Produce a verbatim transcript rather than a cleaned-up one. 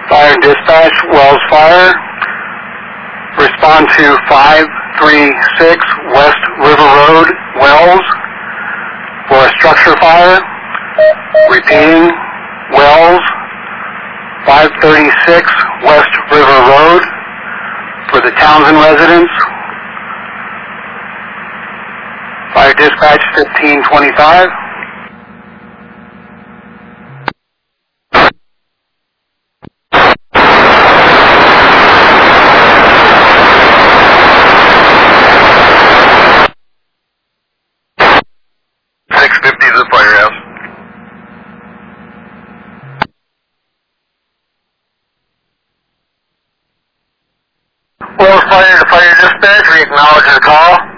Fire dispatch, Wells Fire. Respond to five three six West River Road, Wells, for a structure fire. Repeating, Wells, five thirty-six West River Road, for the Townsend residence. Fire dispatch fifteen twenty-five. six fifty to the firehouse. Wells Fire to fire dispatch, we acknowledge the call.